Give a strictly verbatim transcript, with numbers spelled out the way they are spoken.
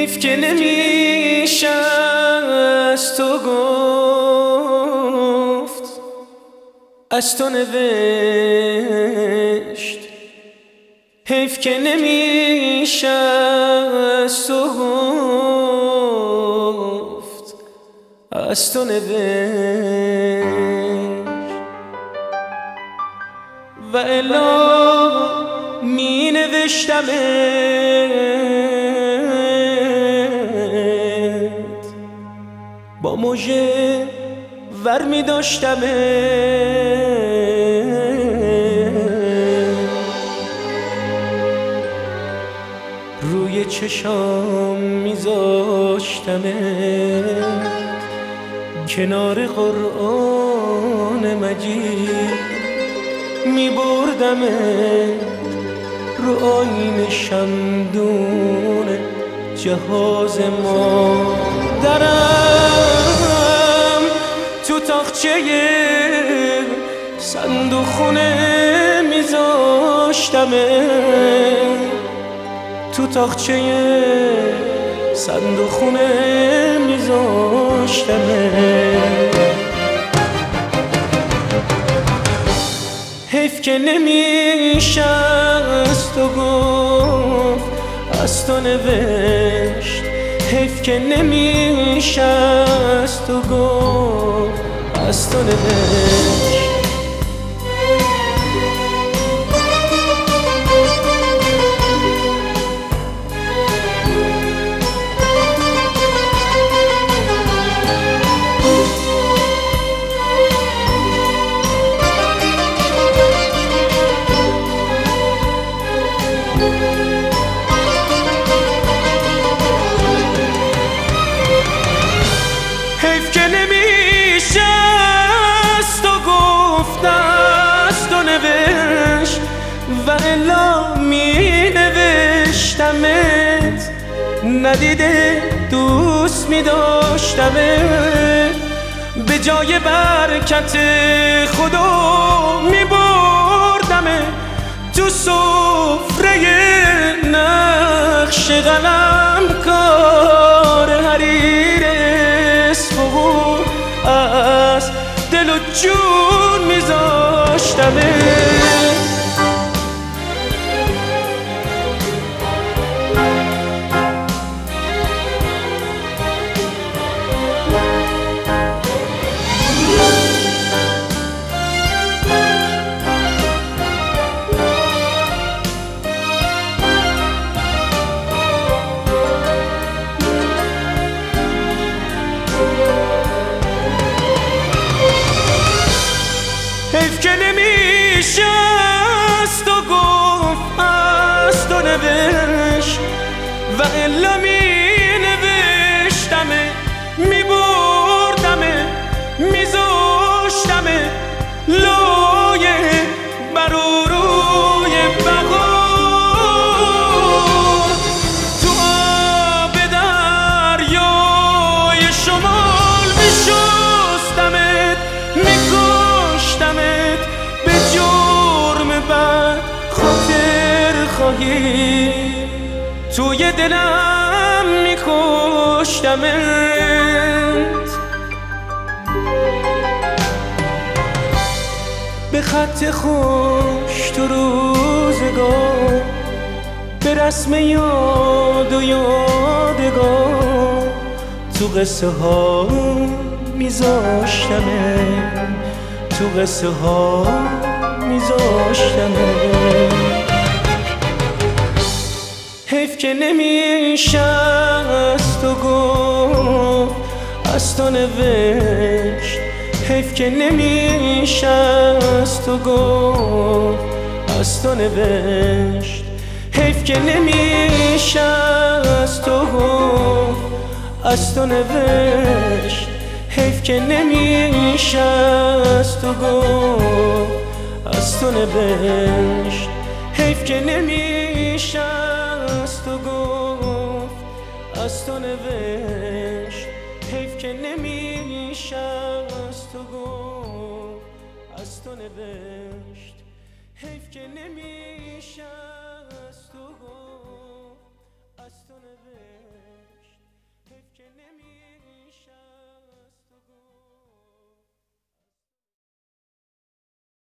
حیف که نمیشه از تو گفت، از تو نوشت. حیف که نمیشه از تو گفت، از تو نوشت. و الا می نوشتمت با موجه ور می داشتمت، روی چشام می زاشتمت، کنار قرآن مجید می بردمت، رو آیین شمدون جهاز ما درم، تو تاقچه صندوق خونه میذاشتمت، تو تاقچه صندوق خونه میذاشتمت. حیف که نمیشه از تو گفت، از تو نوشت. حیف که نمیشه از تو گفت، از تو نوشت. حیف که نمیشه از تو گفت، از تو نوشت. و الا می نوشتمت، ندیده دوست می داشتمت، به جای برکت خدا می بردمت تو سفره نقش قلم کار حریر اسفور، از دل و جون میذاشتمت. حیف که نمیشه از تو گفت، از تو نوشت. و الا می نوشتمه، می بردمه، می زاشتمه لایه برو روی بقا، تو آب دریای شمال می شستمت، می کشتمت، به جرم بد خاطر خواهی توی دلم می کشتمت. به خط خوش تو روزگار، به رسم یاد و یادگار، تو قصه ها میذاشتمت، تو قصه ها میذاشتمت. حیف که نمیشه از تو گفت، از تو نوشت. حیف که نمیشه از تو گفت، از تو نوشت. حیف که نمیشه از تو گفت، از تو نوشت. حیف که نمیشه از تو گفت، از تو نوشت. حیف که نمیشه از تو گفت، از تو نوشت. حیف که نمیشه از تو گفت، از تو نوشت.